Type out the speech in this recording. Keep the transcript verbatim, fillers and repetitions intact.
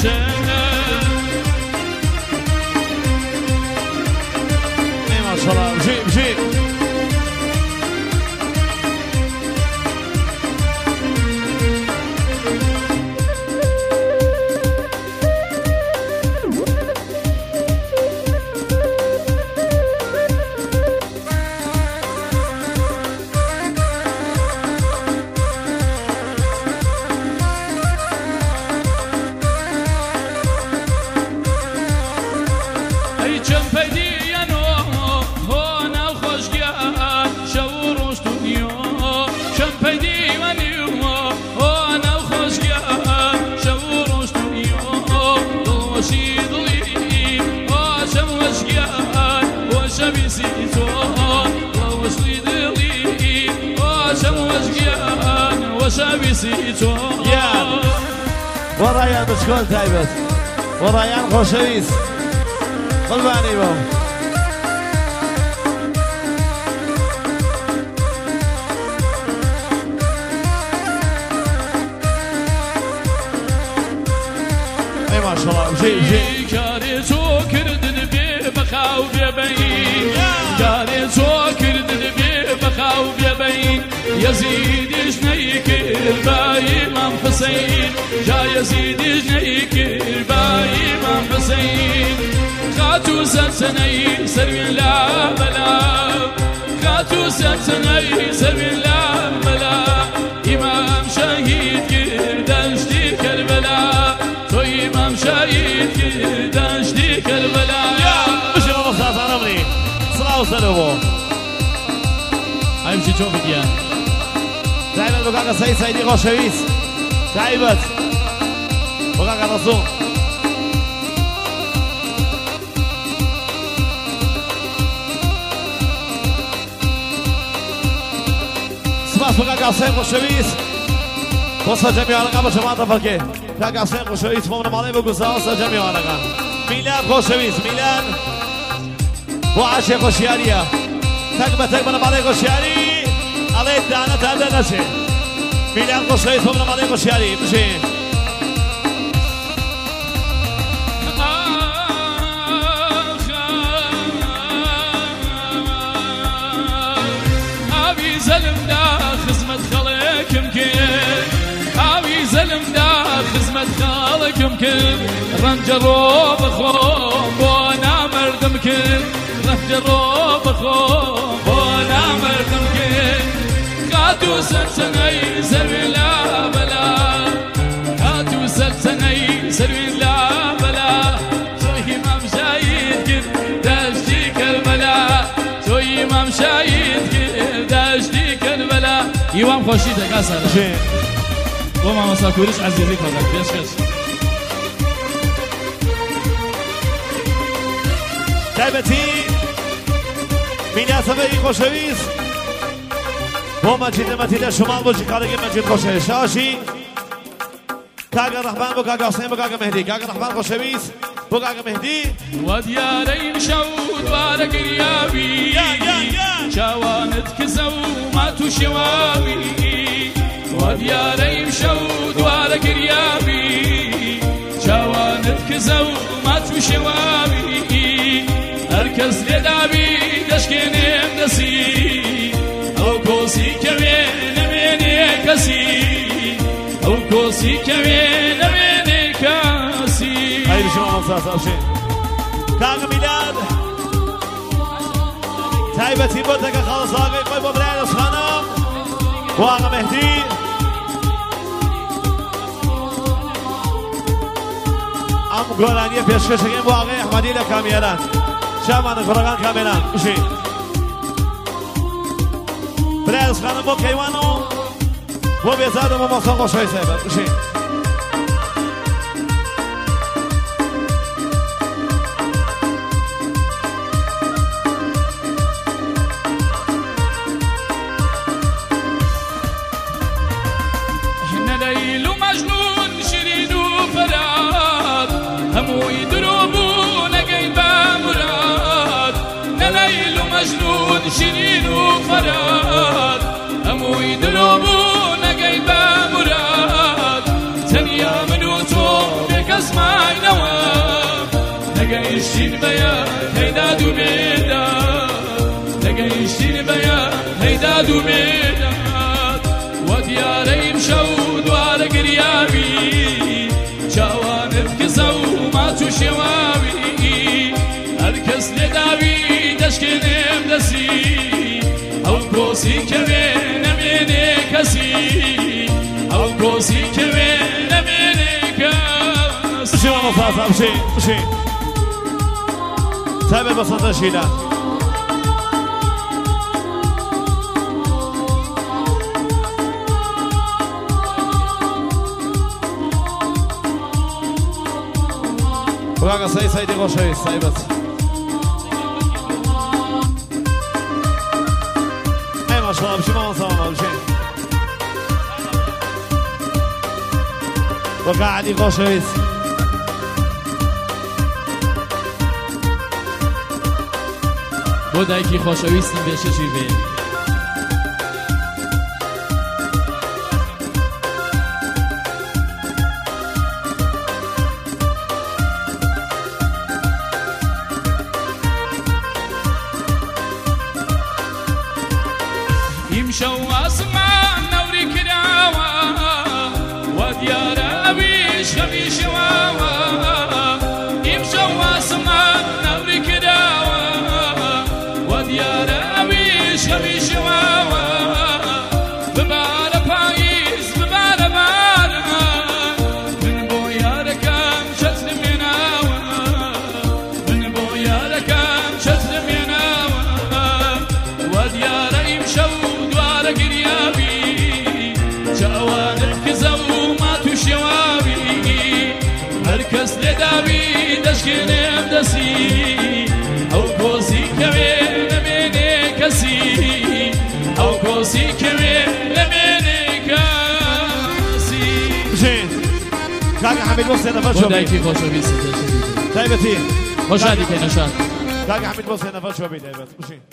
ما شاء الله بجي بجي يا ورايان بشكل تايبت ورايان خوشويس قلباني بو اي ما شاء الله جي جي كاري سوكردن بي بخاو بيبين كاري سوكردن بي بخاو بيبين يزيد جنيك الباي امام حسين جا يزيد جنيك الباي امام حسين خاتو سنسني سرين لا بلا خاتو سنسني سرين لا بلا امام شهيد كردنش دي كربلا تو امام شهيد كردنش دي كربلا مش مختار عمري صلاة وسلامه هاي مشي تشوفك يا تعبت بقاقة سيد سيدي غوشويس تعبت بقاقة رسول سماس بقاقة سيد غوشويس وصل جميع الأقام جماعة فرقه بقاقة سيد غوشويس ممنع مالي بقصة وصل جميع الأقام ميلان غوشويس ميلان وعاشي غوشيارية تقبى تقبى مالي غوشياري عليك دانا تابدا نشي ميلان غوشويس ممنع مالي غوشياري مشي أبي زلم دا خزمة خلق يمكن أبي زلم دا خزمة خلق يمكن رنجرو بخوم وانا مرد يمكن رنجرو بخوم وانا مرد يمكن خاتو سلسني سري لا بلا خاتو سلسني سري لا بلا شوي امام شايد كن داشتي كربلا شوي امام شايد كن داشتي كربلا يوام خوشي تكاسر وما مساكوريش عزيزي كذا بيش كش تایبەتی میناسبەی خۆشەویست بۆ مەجید نەمەتی لە شمال بۆ کارێکی مەجید خۆشەویست شاشی کاگە ڕەحمان بۆ کاگە حوسێن بۆ کاگە مەهدی کاگە ڕەحمان خۆشەویست بۆ کاگە مەهدی وەدیارەی شەو دوارە گریاوی چاوانت کزە و مات و شێواوی وەدیارەی شەو دوارە گریاوی چاوانت کزە و مات و شێواوی هەرکەس لێدابی دەشکێنێم دەسی ئەو کۆسی کەوێ نەمێنێ کەسی ئەو کۆسی کەوێ نەمێنێ کەسی خەیری شما مەساسا بشێن کاگە میلاد تایبەتی بۆ دەکە خاڵساگەی خۆی بۆ برای دەستخانم بۆ ئاغا مەهدی ئەم گۆرانیە پێشکەشەکەین بۆ ئاغای ئەحمەدی لە کامیێران شامانە کوڕەکان کامێران بشین برای دەستخانم بۆ کەیوانەوە بۆ بێزاد و بۆ مەسەڵ خۆشەوی سایبەت بشین شیرین و فراد هموی دروبو نگی با مراد تنیا من و تو بکس ما دقيشتين بيا هيدا دوميدا دقيشتين بيا هيدا دوميدا ودياري مشود وعلى قريابي جوانب كزو ما تشواوي هركس لداوي دشكنم دسي او كوسي كوين اميني كسي او كوسي كوين اميني كسي شو مصاصة بشي بشي تابع بصوت شيلة Uwaga, sej, sej, nie proszę, sej, bez. Ej, masz mam się, mam sam, mam się. Uwaga, nie proszę, jest. Bodaj ki خوشویستیم بشه چی بی يمشوا أسمان نوري كراوا وديار أبيش خبيش واوا يمشوا أسمان نوري كراوا وديار أبيش خبيش واوا ببار بايز ببار بار من بويا كم شتر مناوا من بويا كم شتر مناوا وديار يمشوا قريابي جوانب كزو ما تشوابي هركس لداوي دشكنم دسي او كوسي كوين لميني كسي او كوسي كوين لميني كسي بشين كاكا حميد بوسي نفر شوبي ودايكي خوشو بيسي طيبتي خوش هادي كي نشاط كاكا حميد بوسي نفر شوبي طيبت بشين